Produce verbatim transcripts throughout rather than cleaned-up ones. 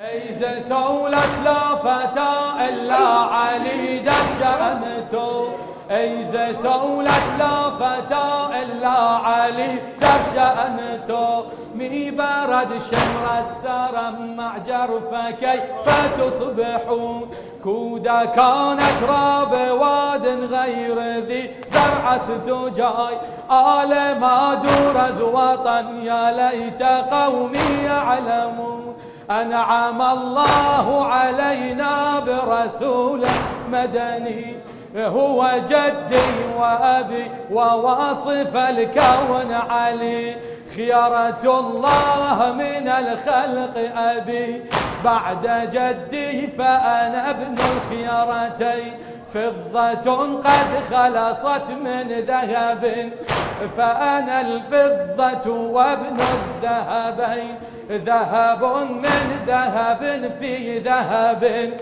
إذا سولت لا فتى إلا علي دشأنته، إذا سولت لا فتى إلا علي دشأنته، مي برد شمر السرم مع جرفه كيف تصبحون، كودا كانت راب واد غير ذي زرع ستجاي، آل ما درز وطن يا ليت قومي يعلمون، أنعم الله علينا برسول مدني هو جدي وأبي وواصف الكون علي، خيرة الله من الخلق أبي بعد جدي فأنا ابن الخيرتين، فضة قد خلصت من ذهب فأنا الفضة وابن الذهبين، ذهب من ذهب في ذهب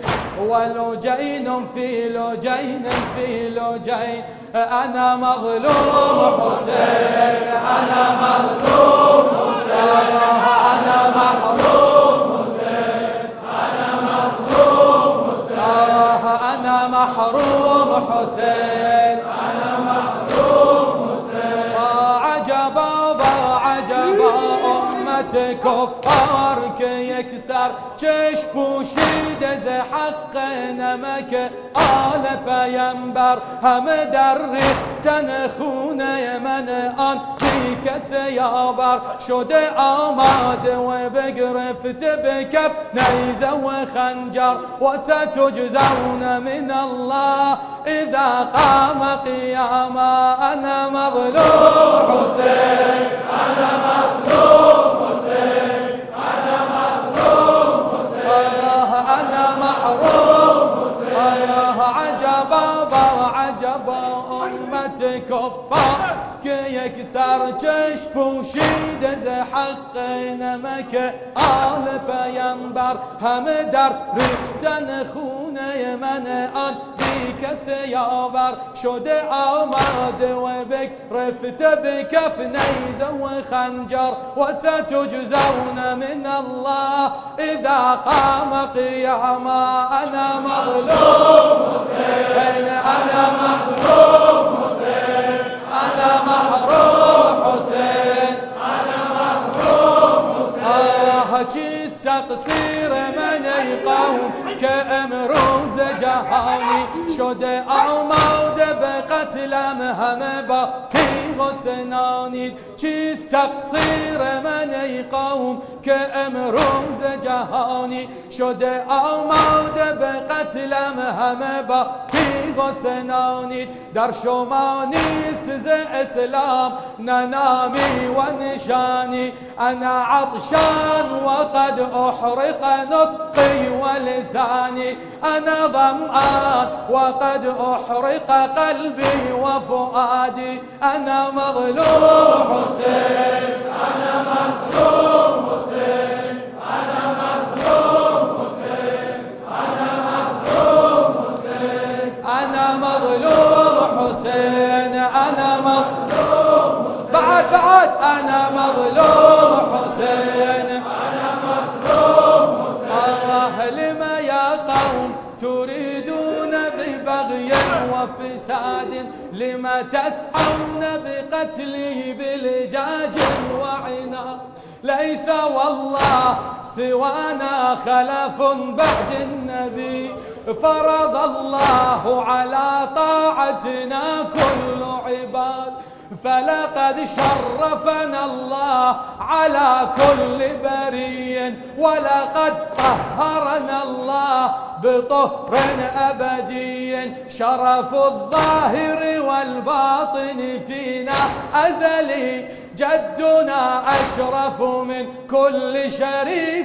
ولجين في لجين في لجين، أنا مظلوم حسين أنا مظلوم حسين أنا محروم حسين أنا مظلوم حسين أنا محروم حسين أنا محروم حسين، عجبا عجبا أمة كفار يكسر چش پوشید ز حق نمک آل پیمبر، همه در ریختن خونه من آن بی کس یاور، شده آماده و بگرفت به کف نیزه و خنجر، و ستجزون من الله اذا قام قیاما، انا مظلوم حسین انا مظلوم حسین انا مظلوم حسین انا محروم حسین، عجبا عجبا امت کفار که یک سر چش پوشیده ز حق نمک آل پیمبر، همه در ریختن خونه من آن بی کس یاور، شده آماده و بگرفته به کف نیزه و خنجر، و ستجزون من الله اذا قام قیاما، انا مظلوم حسین انا مظلوم حسین انا محروم حسین انا محروم حسین، چیست تقصیر من ای قوم که امروز جهانی شده آماده به قتلم، همه با تیغ و سنانید، چیست تقصیر من ای قوم که امروز جهانی شده آماده به قتلم، همه با تیغ و سنانید، در شما نیست ز اسلام نه نامی و نشانی، انا عطشان وقد احرق نطقي ولساني، انا ظمآن وقد احرق قلبي وفؤادي، انا مظلوم حسين انا مظلوم حسين انا مظلوم حسين انا مظلوم حسين انا مظلوم حسين انا مظلوم حسين، بعد بعد انا مظلوم حسين انا مظلوم حسين، الله لما يا قوم تريدون ببغي وفساد، لما تسعون بقتله بلجاج وعناد، ليس والله سوانا خلف بعد النبي، فرض الله على طاعتنا كل عباد، فلقد شرفنا الله على كل بري، ولقد طهرنا الله بطهر أبدي، شرف الظاهر والباطن فينا أزلي، جدنا أشرف من كل شريف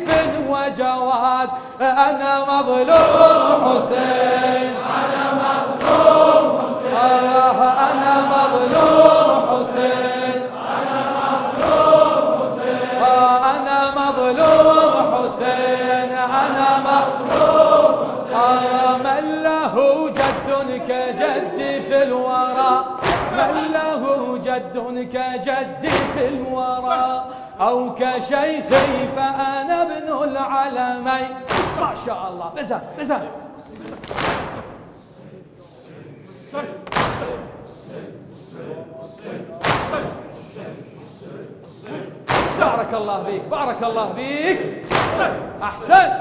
وجواد، أنا مظلوم حسين أنا مظلوم حسين أنا مظلوم حسين أنا مظلوم حسين أنا مظلوم حسين أنا مظلوم حسين، من له جد كجدي في الورى، من له جد كجدي في الورى، أو كشيخي فأنا ابن العلمين. ما شاء الله. بزن بزن. بارك الله بيك بارك الله بيك. أحسنت.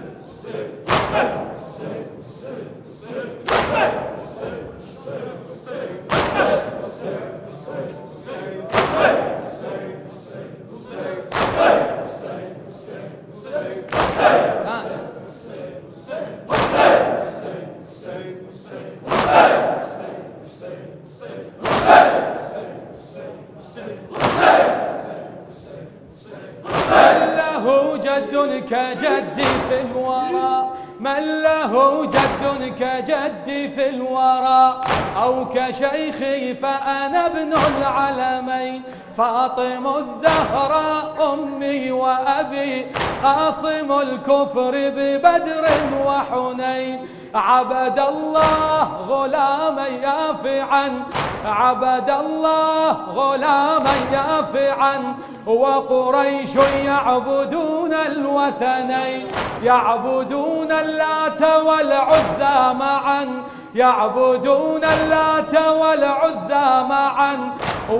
جد كجدي في الورى، من له جد كجدي في الورى، أو كشيخي فأنا ابن العلمين. فاطم الزهراء أمي وأبي، قاصم الكفر ببدر وحنين. عبد الله غلاما يافعا، عبد الله غلاما يافعا، وقريش يعبدون الوثنين، يعبدون اللات والعزى معا، يعبدون اللات والعزى معا.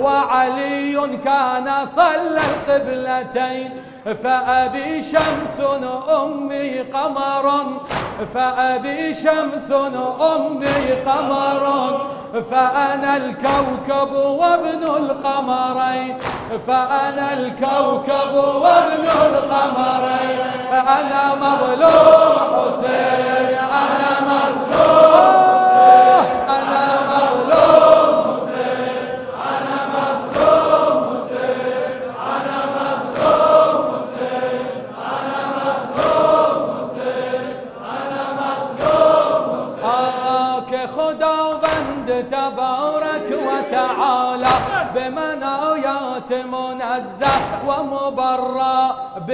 وعلي كان صلى القبلتين، فأبي شمس أمي قمر، فأبي شمس أمي قمر، فأنا الكوكب وابن القمرين، فأنا الكوكب وابن القمرين. أنا مظلوم حسين، أنا مظلوم حسين، أنا مظلوم حسين، أنا مظلوم حسين، أنا مظلوم حسين، أنا مظلوم حسين، أنا مظلوم حسين. كخدا بند تبارك وتعالى بمنايات منزه ومبرى،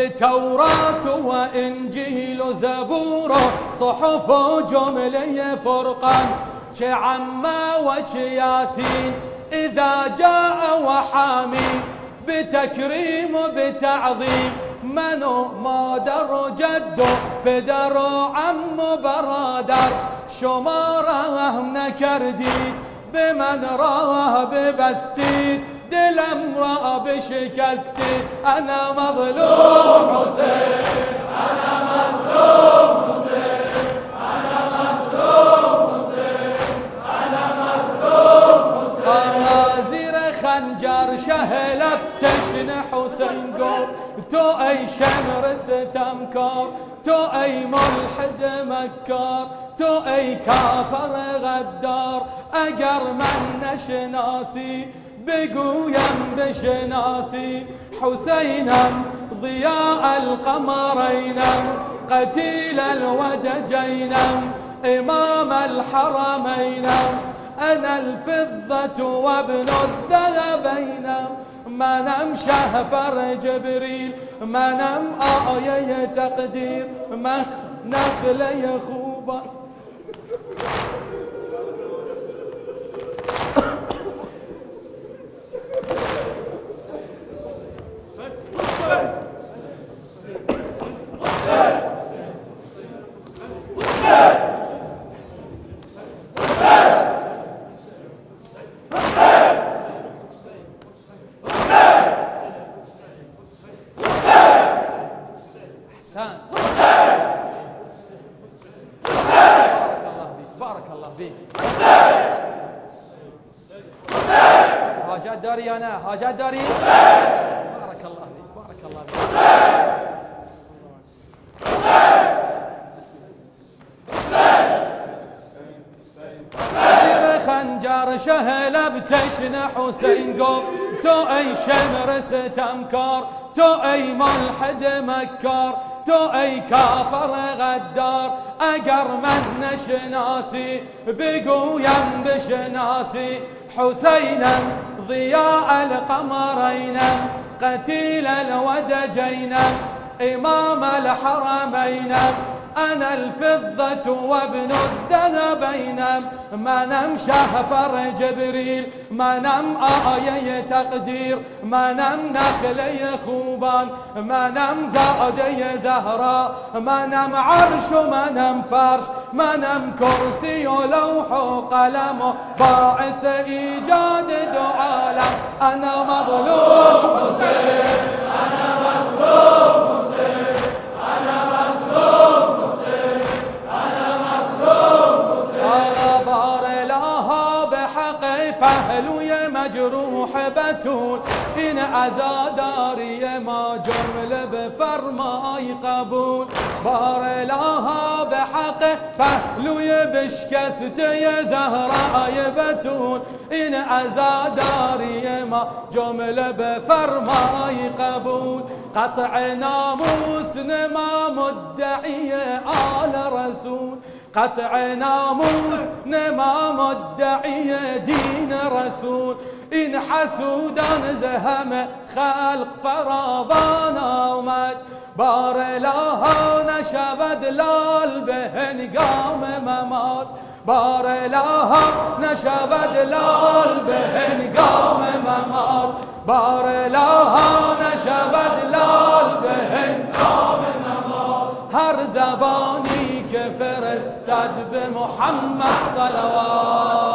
بتوراة وإنجيل زبور صحف جملي فرقان، كعما وكياسين إذا جاء وحامي، بتكريم بتعظيم منو ما در جدو بدر عم برادر. شماره نکردی بمن راه ببستی، دلم را بشکستی. انا مظلوم حسین، انا مظلوم حسین، انا مظلوم حسین، انا مظلوم حسین. زیر خنجر شهلب تشن حسین گفت تو ای شمر ستمکار، تو ای ملحد مکار، تو ای کافر غدار. اگر من نشناسی بگویم بشناسی، حسینم ضیاء القمرینم، قتیل الودجینم، امام الحرمینم. انا الفضة وابن الذهبینم، منم شهبر جبریل، منم آیه تقدیر، مخ نخله خوبا. حاجات داري أنا، حاجات داري. بارك الله فيك بارك الله فيك. زير خنجر شهل بتشن حسين قوم، تو أي شمر ستمكار، تو أي ملحد مكار، تو أي كافر غدار. أجر من نشناسي بقويم بشناسي، حسينا ضياء القمرين، قتيل الودجين، إمام الحرمين. أنا الفضة وابن الذهبين منم شهبر جبريل منم آية تقدير منم نخلي خوبان منم زادي زهراء منم عرش منم فرش منم كرسي ولوح وقلم باعث إيجاد دو عالم أنا مظلوم حسين أنا مظلوم حسين أنا مظلوم حسين أنا مظلوم حسين بار لها بحق پهلوی مجروح بتول این عزاداری ما جمله بفرمای قبول بار لها بحق پهلوی بشکسته زهرای بتول این عزاداری ما جمله بفرمای قبول قطع ناموس نما مدعی آل رسول قطع ناموس نما مدعی دین رسول این حسودان زهم خلق فراوان آمد بار لها نشود لال به هنگام ممات بار لها نشود لال به هنگام ممات بار لها نشود لال به هنگام ممات هر زبانی که فرستد به محمد صلوات